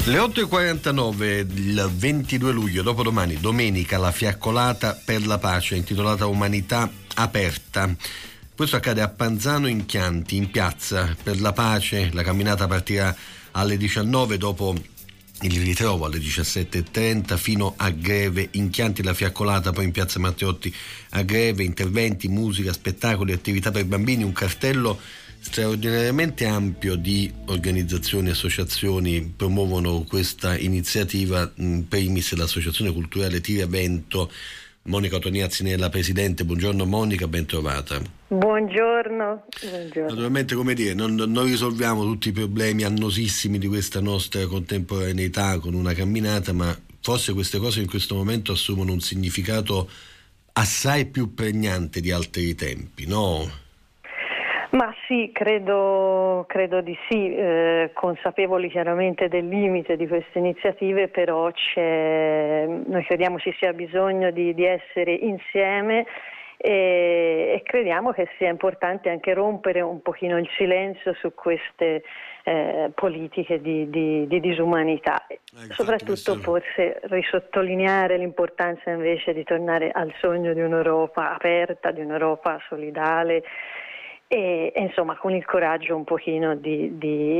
Le 8.49, il 22 luglio, dopodomani, domenica, la fiaccolata per la pace, intitolata Umanità Aperta. Questo accade a Panzano in Chianti, in piazza per la pace. La camminata partirà alle 19, dopo il ritrovo alle 17.30 fino a Greve in Chianti. La fiaccolata poi in piazza Matteotti a Greve, interventi, musica, spettacoli, attività per bambini, un cartello straordinariamente ampio di organizzazioni e associazioni promuovono questa iniziativa. In primis l'associazione culturale Tiravento. Monica Toniazzi ne è la presidente. Buongiorno Monica, ben trovata. Buongiorno. Naturalmente, come dire, non risolviamo tutti i problemi annosissimi di questa nostra contemporaneità con una camminata, ma forse queste cose in questo momento assumono un significato assai più pregnante di altri tempi, no? Ma sì, credo di sì, consapevoli chiaramente del limite di queste iniziative, però noi crediamo ci sia bisogno di essere insieme e crediamo che sia importante anche rompere un pochino il silenzio su queste politiche di disumanità. Soprattutto forse risottolineare l'importanza invece di tornare al sogno di un'Europa aperta, di un'Europa solidale, e insomma con il coraggio un pochino di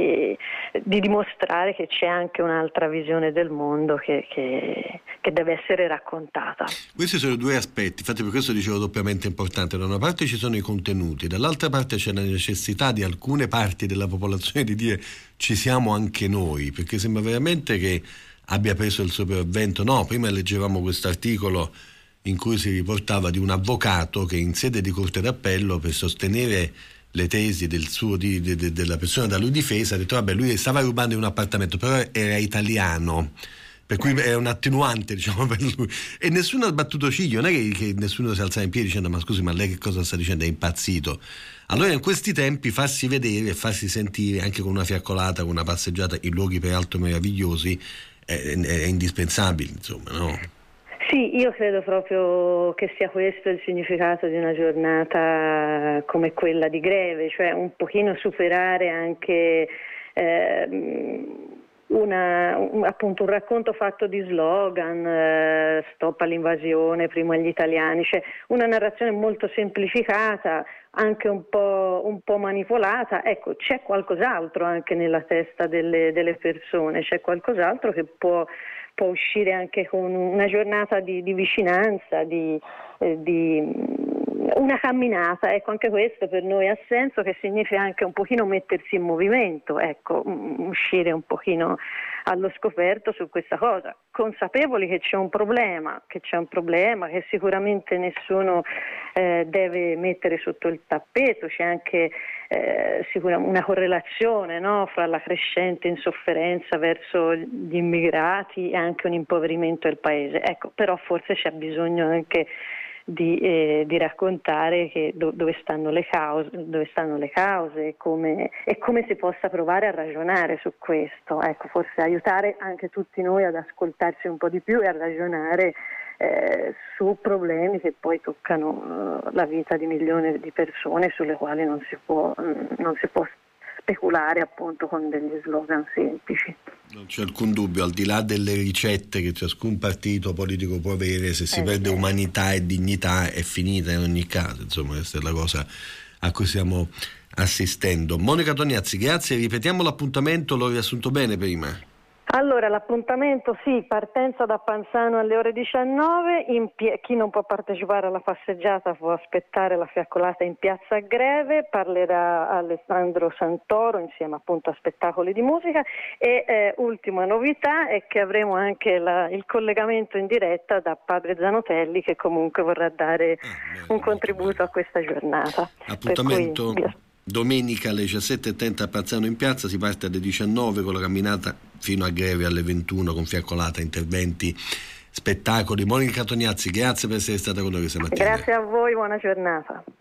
dimostrare che c'è anche un'altra visione del mondo che deve essere raccontata. Questi sono due aspetti, infatti per questo dicevo doppiamente importante. Da una parte ci sono i contenuti, dall'altra parte c'è la necessità di alcune parti della popolazione di dire ci siamo anche noi, perché sembra veramente che abbia preso il sopravvento. No, prima leggevamo questo articolo in cui si riportava di un avvocato che in sede di corte d'appello, per sostenere le tesi della persona da lui difesa, ha detto vabbè, lui stava rubando in un appartamento, però era italiano, per cui è un attenuante, diciamo, per lui, e nessuno ha battuto ciglio. Non è che nessuno si alza in piedi dicendo ma scusi, ma lei che cosa sta dicendo, è impazzito. Allora in questi tempi farsi vedere e farsi sentire anche con una fiaccolata, con una passeggiata in luoghi peraltro meravigliosi è indispensabile, insomma, no? Sì, io credo proprio che sia questo il significato di una giornata come quella di Greve, cioè un pochino superare anche appunto un racconto fatto di slogan, stop all'invasione, primo agli italiani, cioè una narrazione molto semplificata, anche un po' manipolata. Ecco, c'è qualcos'altro anche nella testa delle persone, c'è qualcos'altro che può uscire anche con una giornata di vicinanza, di una camminata. Ecco, anche questo per noi ha senso, che significa anche un pochino mettersi in movimento, ecco, uscire un pochino allo scoperto su questa cosa, consapevoli che c'è un problema che sicuramente nessuno deve mettere sotto il tappeto. C'è anche sicuramente una correlazione, no, fra la crescente insofferenza verso gli immigrati e anche un impoverimento del paese. Ecco, però forse c'è bisogno anche di raccontare che dove stanno le cause e come si possa provare a ragionare su questo. Ecco, forse aiutare anche tutti noi ad ascoltarci un po' di più e a ragionare su problemi che poi toccano la vita di milioni di persone, sulle quali non si può speculare appunto con degli slogan semplici. Non c'è alcun dubbio, al di là delle ricette che ciascun partito politico può avere, se si perde umanità e dignità è finita in ogni caso. Insomma, questa è la cosa a cui stiamo assistendo. Monica Toniazzi, grazie. Ripetiamo l'appuntamento, l'ho riassunto bene prima. Allora, l'appuntamento partenza da Panzano alle ore 19, chi non può partecipare alla passeggiata può aspettare la fiaccolata in piazza Greve, parlerà Alessandro Santoro insieme appunto a spettacoli di musica e ultima novità è che avremo anche il collegamento in diretta da padre Zanotelli, che comunque vorrà dare un contributo a questa giornata. Appuntamento domenica alle 17.30 a Panzano in piazza, si parte alle 19 con la camminata fino a Greve alle 21 con fiaccolata, interventi, spettacoli. Monica Toniazzi, grazie per essere stata con noi questa mattina. Grazie a voi, buona giornata.